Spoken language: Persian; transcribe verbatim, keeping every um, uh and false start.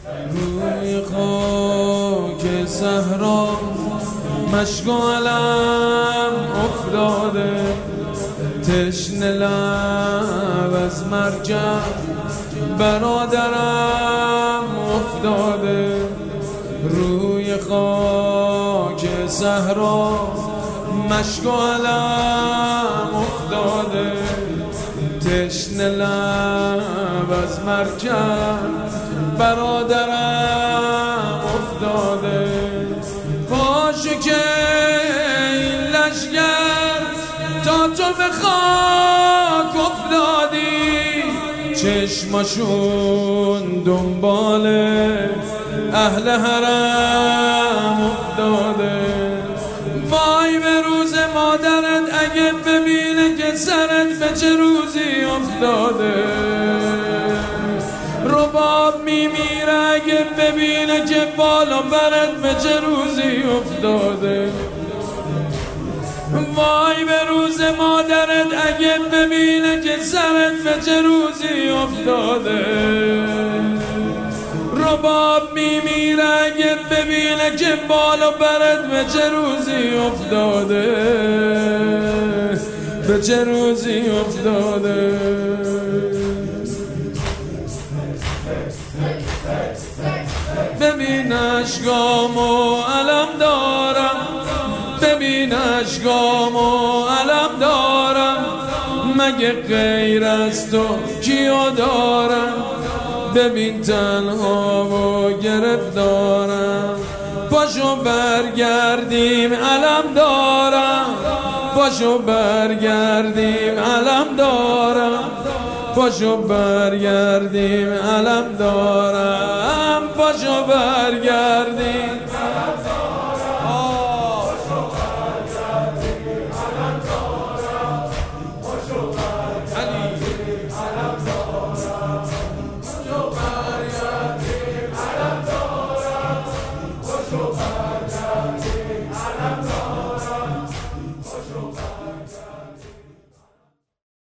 روی خاک صحرا مشک و علم افتاده، تشنه لب از مرجع برادرم افتاده. روی خاک صحرا مشک و علم افتاده، تشنه لب از مرجع برادرم افتاده. پاشو که این لشگر تا تو به خاک افتادی، چشماشون دنبال اهل حرم افتاده. وای به روز مادرت اگه ببینه که سرت به چه روزی افتاده. رباب میمیره اگه ببینه که بالا برت به چه روزی افتاده. وای به روز مادرت اگه ببینه که سرت به چه روزی افتاده. رباب میمیره اگه ببینه که بالا برت به چه روزی افتاده، به چه روزی افتاده. ببین اشکامو علم دارم، ببین اشکامو علم دارم، مگه غیر از تو کیو دارم. ببین تنها و گرفتارم، پاشو برگردیم علم دارم، پاشو برگردیم علم دارم، پاشو برگردیم علم دارم، پاشو برگردیم علم دارم، پاشو برگردیم علم دارم، پاشو برگردیم علم دارم، پاشو برگردیم علم دارم، پاشو برگردیم